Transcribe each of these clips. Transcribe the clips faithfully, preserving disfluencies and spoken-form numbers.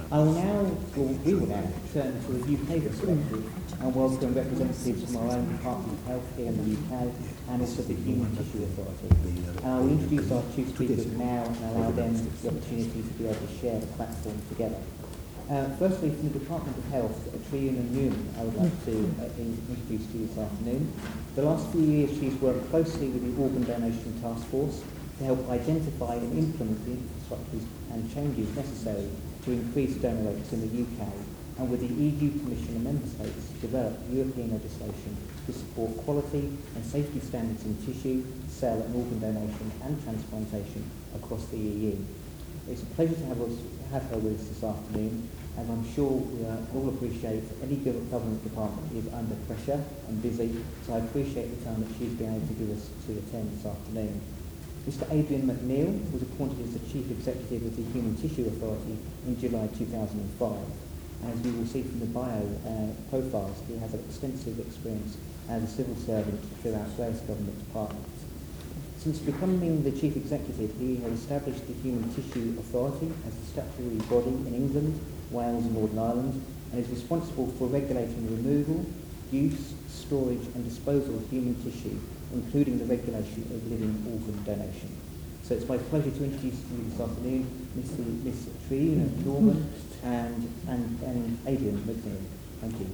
I will now, or we will now, turn to the U K perspective and welcome representatives from our own Department of Health here in the U K and also the Human Tissue Authority. And I will introduce our two speakers now and allow them the opportunity to be able to share the platform together. Uh, firstly, from the Department of Health, Triona Newman, I would like to uh, introduce to you this afternoon. The last few years she's worked closely with the Organ Donation Task Force to help identify and implement the infrastructures and changes necessary to increase donor rates in the U K, and with the E U Commission and Member States develop European legislation to support quality and safety standards in tissue, cell and organ donation and transplantation across the E U. It's a pleasure to have, us, have her with us this afternoon, and I'm sure we uh, all appreciate any government department is under pressure and busy, so I appreciate the time that she's been able to give us to attend this afternoon. Mister Adrian McNeil was appointed as the Chief Executive of the Human Tissue Authority in July two thousand five. As we will see from the bio uh, profiles, he has an extensive experience as a civil servant throughout various government departments. Since becoming the Chief Executive, he has established the Human Tissue Authority as a statutory body in England, Wales and Northern Ireland, and is responsible for regulating the removal, use, storage and disposal of human tissue, including the regulation of living organ donation. So it's my pleasure to introduce to you this afternoon Miss Miss Triona Newman and, and, and Adrian McNeil. Thank you.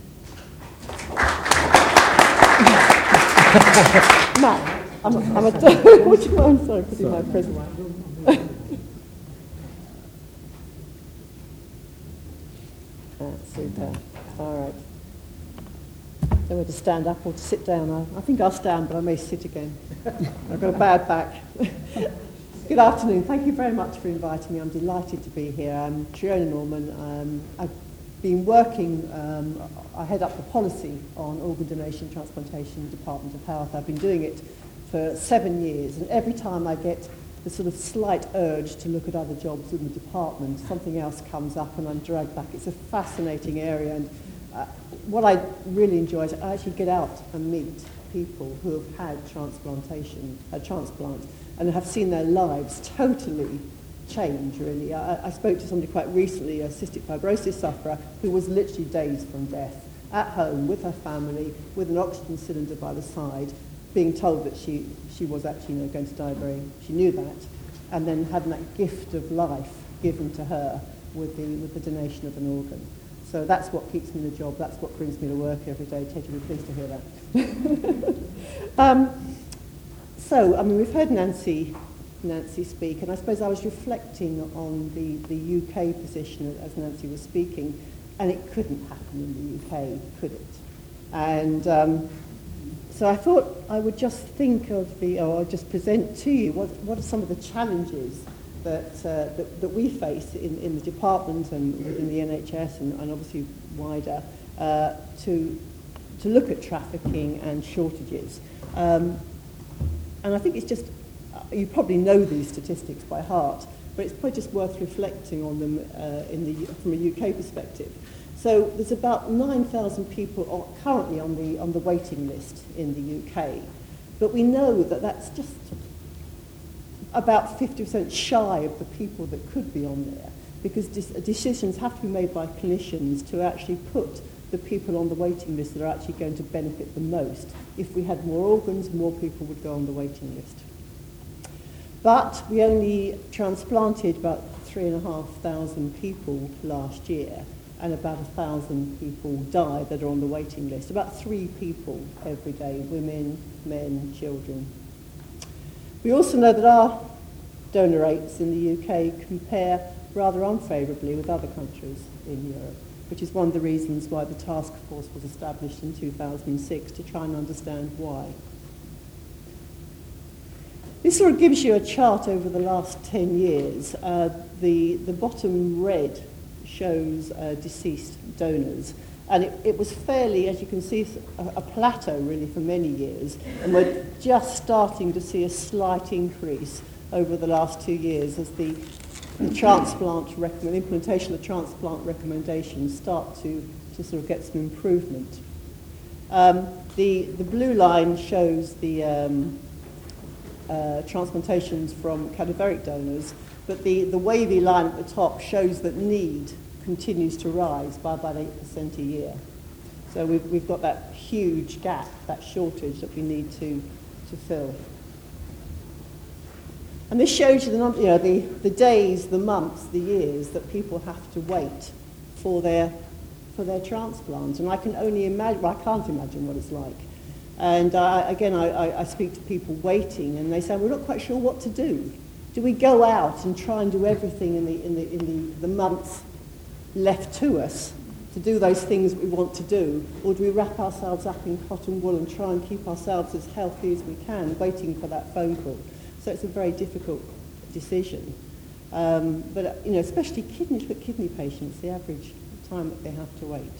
Matt. I'm, I'm a what do you want? Sorry, putting my present. That's super. All right. Don't know whether to stand up or to sit down. I, I think I'll stand, but I may sit again. I've got a bad back. Good afternoon. Thank you very much for inviting me. I'm delighted to be here. I'm Triona Norman. Um, I've been working, um, I head up the policy on organ donation transplantation, Department of Health. I've been doing it for seven years, and every time I get the sort of slight urge to look at other jobs in the department, something else comes up and I'm dragged back. It's a fascinating area, and uh, what I really enjoy is I actually get out and meet people who have had transplantation, a transplant, and have seen their lives totally change, really. I, I spoke to somebody quite recently, a cystic fibrosis sufferer, who was literally days from death, at home with her family, with an oxygen cylinder by the side, being told that she, she was actually you know, going to die very, she knew that, and then having that gift of life given to her with the, with the donation of an organ. So that's what keeps me in the job, that's what brings me to work every day. Ted, you'll be pleased to hear that. um, so, I mean, we've heard Nancy, Nancy speak, and I suppose I was reflecting on the, the U K position as Nancy was speaking, and it couldn't happen in the U K, could it? And um, So I thought I would just think of the, or I'll just present to you what, what are some of the challenges that, uh, that, that we face in, in the department and within the N H S and, and obviously wider uh, to, to look at trafficking and shortages. Um, and I think it's just, you probably know these statistics by heart, but it's probably just worth reflecting on them uh, in the, from a U K perspective. So there's about nine thousand people currently on the on the waiting list in the U K, but we know that that's just about fifty percent shy of the people that could be on there, because decisions have to be made by clinicians to actually put the people on the waiting list that are actually going to benefit the most. If we had more organs, more people would go on the waiting list. But we only transplanted about three and a half thousand people last year, and about a thousand people die that are on the waiting list. About three people every day, women, men, children. We also know that our donor rates in the U K compare rather unfavourably with other countries in Europe, which is one of the reasons why the task force was established in two thousand six, to try and understand why. This sort of gives you a chart over the last ten years. Uh, the, the bottom red shows uh, deceased donors. And it, it was fairly, as you can see, a, a plateau really for many years. And we're just starting to see a slight increase over the last two years as the, the transplant recommend, implementation of the transplant recommendations start to, to sort of get some improvement. Um, the, the blue line shows the um, uh, transplantations from cadaveric donors, but the, the wavy line at the top shows that need continues to rise by about eight percent a year. So we've, we've got that huge gap, that shortage that we need to, to fill. And this shows you the, num- you know, the, the days, the months, the years that people have to wait for their, for their transplant. And I can only imagine, well, I can't imagine what it's like. And uh, again, I, I, I speak to people waiting, and they say, we're not quite sure what to do. Do we go out and try and do everything in the, in the, in the, the months left to us to do those things we want to do, or do we wrap ourselves up in cotton wool and try and keep ourselves as healthy as we can, waiting for that phone call? So it's a very difficult decision. Um, but, you know, especially kidney, kidney patients, the average time that they have to wait.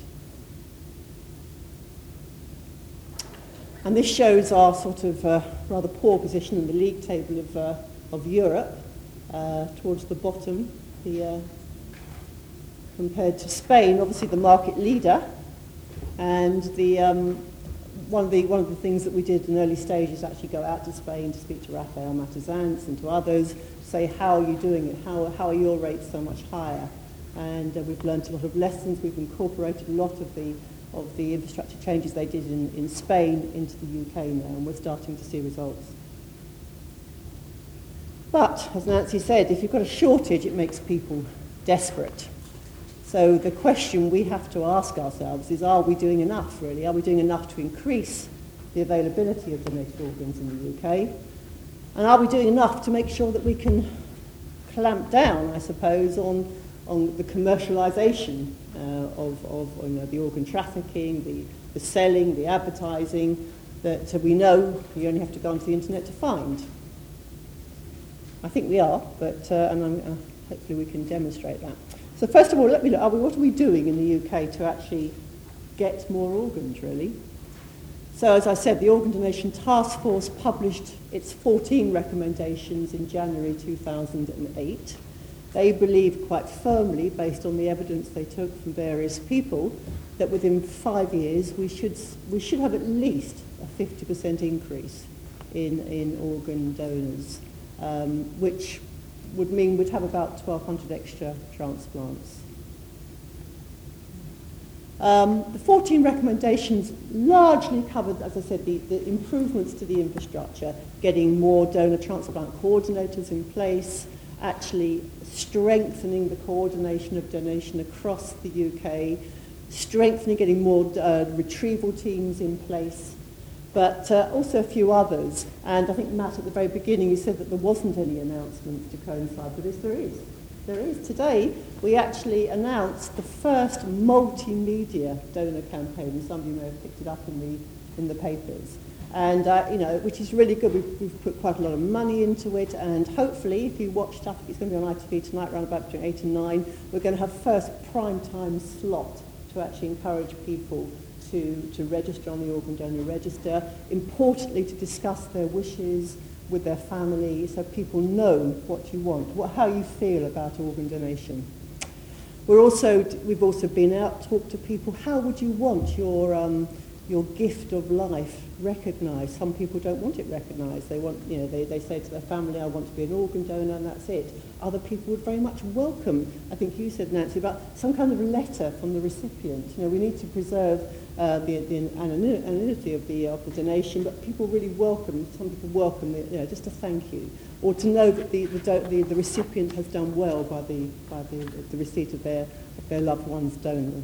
And this shows our sort of uh, rather poor position in the league table of, uh, of Europe, uh, towards the bottom, the, uh, compared to Spain, obviously the market leader. And the, um, one, of the, one of the things that we did in early stages is actually go out to Spain to speak to Rafael Matazans and to others, to say, how are you doing it? How, how are your rates so much higher? And uh, we've learned a lot of lessons. We've incorporated a lot of the of the infrastructure changes they did in, in Spain into the U K now, and we're starting to see results. But, as Nancy said, if you've got a shortage, it makes people desperate. So the question we have to ask ourselves is, are we doing enough, really? Are we doing enough to increase the availability of donated organs in the U K? And are we doing enough to make sure that we can clamp down, I suppose, on on the commercialisation uh, of, of you know, the organ trafficking, the, the selling, the advertising, that uh, we know you only have to go onto the internet to find. I think we are, but uh, and I'm, uh, hopefully we can demonstrate that. So first of all, let me look, are we, what are we doing in the U K to actually get more organs, really? So as I said, the Organ Donation Task Force published its fourteen recommendations in January two thousand eight. They believe quite firmly, based on the evidence they took from various people, that within five years we should we should have at least a fifty percent increase in, in organ donors, um, which would mean we'd have about twelve hundred extra transplants. Um, the fourteen recommendations largely covered, as I said, the, the improvements to the infrastructure, getting more donor transplant coordinators in place, actually strengthening the coordination of donation across the U K, strengthening, getting more uh, retrieval teams in place, but uh, also a few others. And I think, Matt, at the very beginning, you said that there wasn't any announcements to coincide with this. There is. There is. Today, we actually announced the first multimedia donor campaign. Some of you may have picked it up in the, in the papers. And, uh, you know, which is really good. We've, we've put quite a lot of money into it, and hopefully, if you watch stuff, it's going to be on I T V tonight, around about between eight and nine, we're going to have first prime time slot to actually encourage people to, to register on the Organ Donor Register, importantly to discuss their wishes with their family, so people know what you want, what, how you feel about organ donation. We're also, we've also been out, talked to people, how would you want your... Um, your gift of life recognised. Some people don't want it recognised. They want, you know, they, they say to their family, I want to be an organ donor, and that's it. Other people would very much welcome, I think you said, Nancy, about some kind of letter from the recipient. You know, we need to preserve uh, the, the anonymity of the, of the donation, but people really welcome, some people welcome it, you know, just a thank you, or to know that the, the, the, the recipient has done well by the, by the, the receipt of their, of their loved one's donor.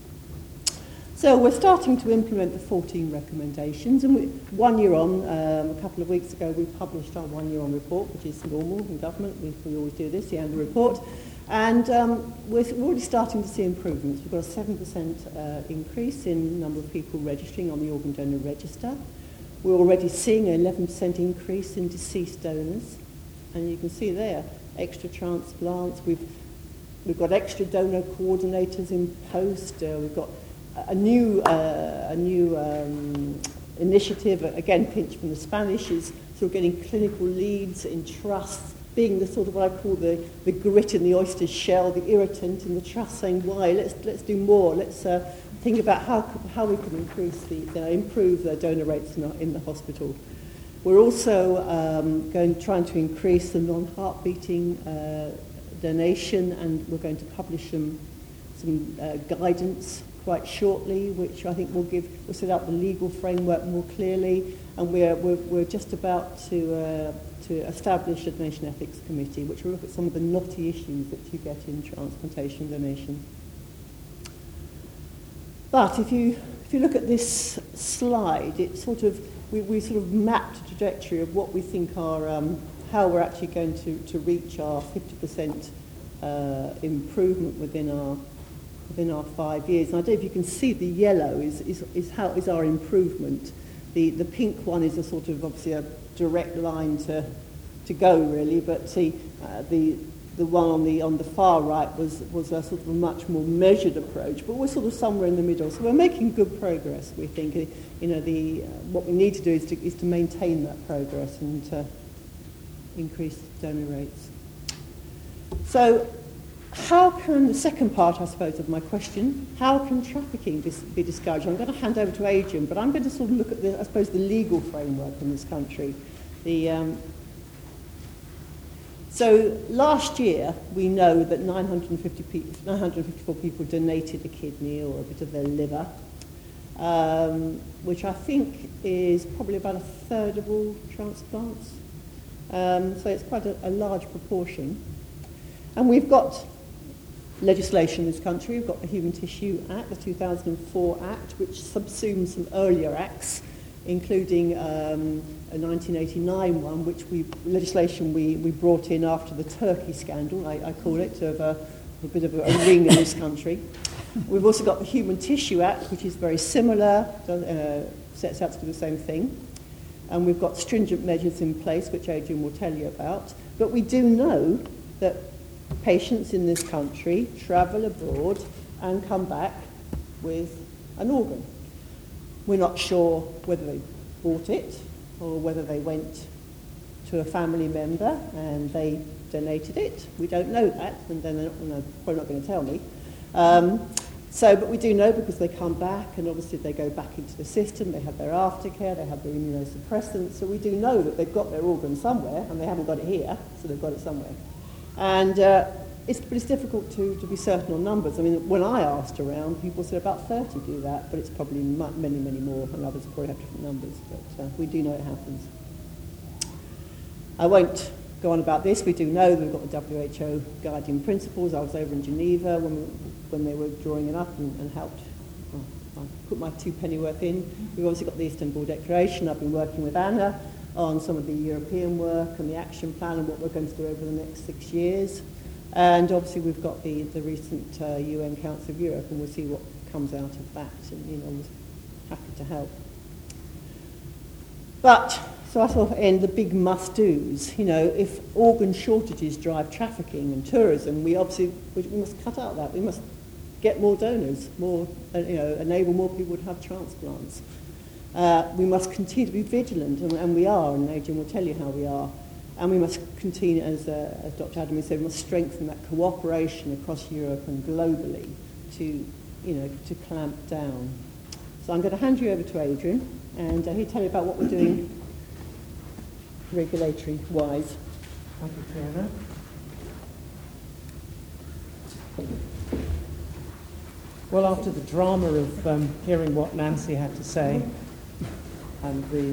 So we're starting to implement the fourteen recommendations, and we, one year on, um, a couple of weeks ago, we published our one year on report, which is normal in government. We, we always do this, the annual report. And um, we're, we're already starting to see improvements. We've got a seven percent uh, increase in the number of people registering on the Organ Donor Register. We're already seeing an eleven percent increase in deceased donors. And you can see there, extra transplants. We've, we've got extra donor coordinators in post. Uh, we've got a new, uh, a new um, initiative, again pinched from the Spanish, is sort of getting clinical leads in trusts, being the sort of what I call the, the grit in the oyster shell, the irritant in the trust, saying why, let's let's do more, let's uh, think about how how we can increase the, uh, improve the donor rates in the, in the hospital. We're also um, going trying to increase the non-heart beating uh, donation, and we're going to publish some some uh, guidance quite shortly, which I think will give, will set up the legal framework more clearly, and we're, we're, we're just about to, uh, to establish a donation ethics committee, which will look at some of the knotty issues that you get in transplantation donation. But if you, if you look at this slide, it sort of, we, we sort of mapped a trajectory of what we think are, um, how we're actually going to, to reach our fifty percent uh, improvement within our within our five years. And I don't know if you can see the yellow is, is, is how is our improvement. The, the pink one is a sort of obviously a direct line to, to go really, but see uh, the, the one on the, on the far right was, was a sort of a much more measured approach, but we're sort of somewhere in the middle. So we're making good progress, we think. You know, the, uh, what we need to do is to, is to maintain that progress and to increase donor rates. So, how can, the second part, I suppose, of my question, how can trafficking dis- be discouraged? I'm going to hand over to Adrian, but I'm going to sort of look at, the, I suppose, the legal framework in this country. The, um, so last year, we know that nine hundred fifty people, nine hundred fifty-four people donated a kidney or a bit of their liver, um, which I think is probably about a third of all transplants. Um, so it's quite a, a large proportion. And we've got legislation in this country. We've got the Human Tissue Act, the two thousand four Act, which subsumes some earlier acts, including um, a nineteen eighty-nine one, which we legislation we, we brought in after the Turkey scandal, I, I call it, of a, a bit of a, a ring in this country. We've also got the Human Tissue Act, which is very similar, uh, sets out to do the same thing. And we've got stringent measures in place, which Adrian will tell you about. But we do know that patients in this country travel abroad and come back with an organ. We're not sure whether they bought it or whether they went to a family member and they donated it. We don't know that, and then they're not, probably not going to tell me. Um, so, but we do know because they come back, and obviously they go back into the system, they have their aftercare, they have their immunosuppressants, so we do know that they've got their organ somewhere, and they haven't got it here, so they've got it somewhere. And uh, it's, but it's difficult to, to be certain on numbers. I mean, when I asked around, people said about thirty do that, but it's probably mu- many, many more, and others probably have different numbers, but uh, we do know it happens. I won't go on about this. We do know that we've got the W H O guiding principles. I was over in Geneva when, we, when they were drawing it up and, and helped. Well, I put my two pennyworth in. We've obviously got the Istanbul Declaration. I've been working with Anna on some of the European work and the action plan and what we're going to do over the next six years. And obviously we've got the, the recent uh, U N Council of Europe, and we'll see what comes out of that. And, you know, we're happy to help. But, so I sort of end the big must-dos. You know, if organ shortages drive trafficking and tourism, we obviously we, we must cut out that. We must get more donors, more, uh, you know, enable more people to have transplants. Uh, we must continue to be vigilant, and, and we are, and Adrian will tell you how we are. And we must continue, as, uh, as Doctor Adamy said, we must strengthen that cooperation across Europe and globally to, you know, to clamp down. So I'm going to hand you over to Adrian, and uh, he'll tell you about what we're doing regulatory-wise. Thank you, Fiona. Well, after the drama of um, hearing what Nancy had to say and the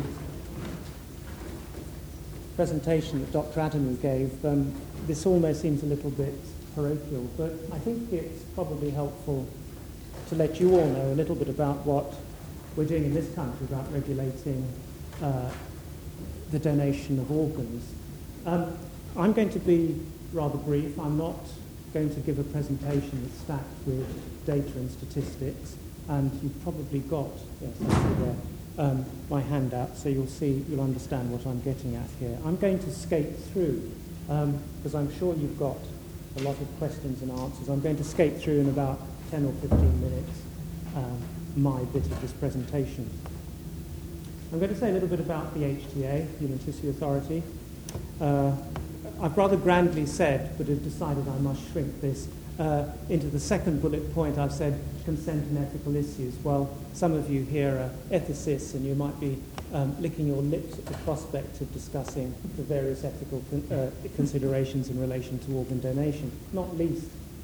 presentation that Doctor Adamy gave, um, this almost seems a little bit parochial, but I think it's probably helpful to let you all know a little bit about what we're doing in this country about regulating uh, the donation of organs. Um, I'm going to be rather brief. I'm not going to give a presentation that's stacked with data and statistics, and you've probably got, yes, I see there, um, my handout, so you'll see, you'll understand what I'm getting at here. I'm going to skate through, um, because I'm sure you've got a lot of questions and answers. I'm going to skate through in about ten or fifteen minutes um, my bit of this presentation. I'm going to say a little bit about the H T A, Human Tissue Authority. Uh, I've rather grandly said, but have decided I must shrink this uh, into the second bullet point. I've said consent and ethical issues. Well, some of you here are ethicists, and you might be um, licking your lips at the prospect of discussing the various ethical con- uh, considerations in relation to organ donation, not least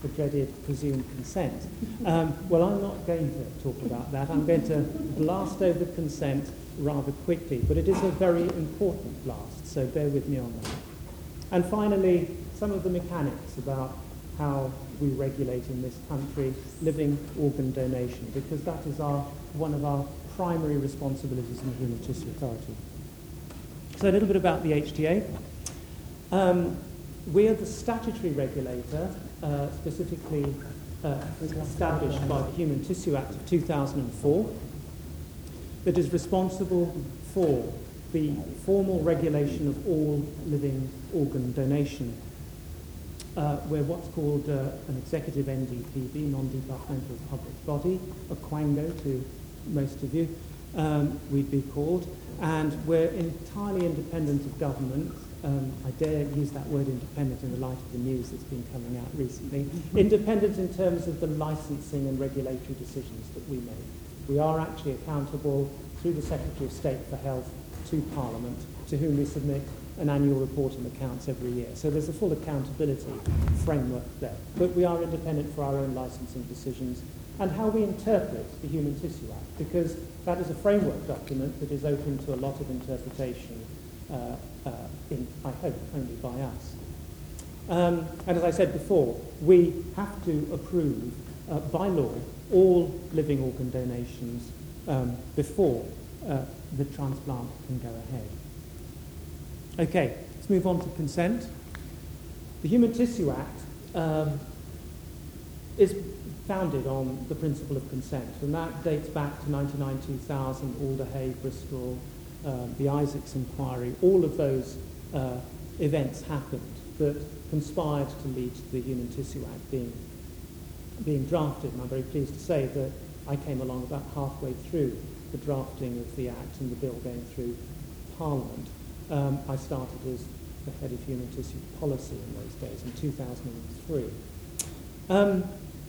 the dreaded presumed consent. Um, well, I'm not going to talk about that. I'm going to blast over consent rather quickly, but it is a very important blast, so bear with me on that. And finally, some of the mechanics about how we regulate in this country living organ donation, because that is our, one of our primary responsibilities in the Human Tissue Authority. So a little bit about the H T A. Um, we are the statutory regulator, uh, specifically uh, established by the Human Tissue Act of two thousand four, that is responsible for the formal regulation of all living organ donation. Uh, we're what's called uh, an executive N D P B, non-departmental public body, a quango to most of you, um, we'd be called, and we're entirely independent of government. Um, I dare use that word independent in the light of the news that's been coming out recently. Independent in terms of the licensing and regulatory decisions that we make. We are actually accountable through the Secretary of State for Health to Parliament, to whom we submit an annual report and accounts every year. So there's a full accountability framework there. But we are independent for our own licensing decisions and how we interpret the Human Tissue Act, because that is a framework document that is open to a lot of interpretation, uh, uh, in, I hope, only by us. Um, and as I said before, we have to approve, uh, by law, all living organ donations um, before uh, the transplant can go ahead. Okay, let's move on to consent. The Human Tissue Act um, is founded on the principle of consent, and that dates back to ninety-nine two thousand, Alder Hey, Bristol, um, the Isaacs Inquiry. All of those uh, events happened that conspired to lead to the Human Tissue Act being, being drafted, and I'm very pleased to say that I came along about halfway through the drafting of the Act and the bill going through Parliament. Um, I started as the head of human tissue policy in those days, in two thousand three. Um,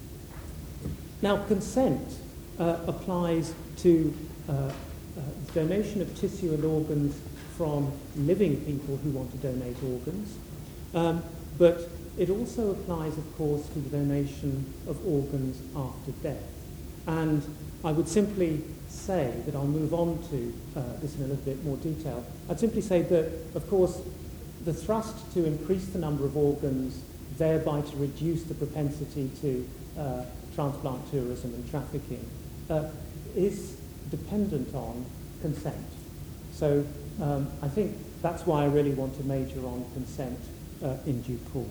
now, consent uh, applies to uh, uh, donation of tissue and organs from living people who want to donate organs, um, but it also applies, of course, to the donation of organs after death. And I would simply say that I'll move on to uh, this in a little bit more detail. I'd simply say that, of course, the thrust to increase the number of organs, thereby to reduce the propensity to uh, transplant tourism and trafficking, uh, is dependent on consent. So um, I think that's why I really want to major on consent uh, in due course.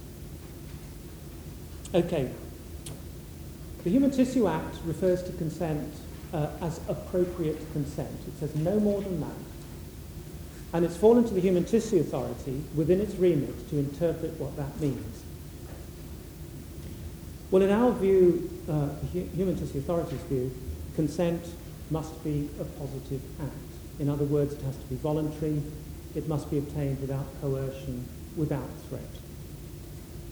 Okay. The Human Tissue Act refers to consent uh, as appropriate consent. It says no more than that. And it's fallen to the Human Tissue Authority within its remit to interpret what that means. Well, in our view, uh, the Human Tissue Authority's view, consent must be a positive act. In other words, it has to be voluntary, it must be obtained without coercion, without threat.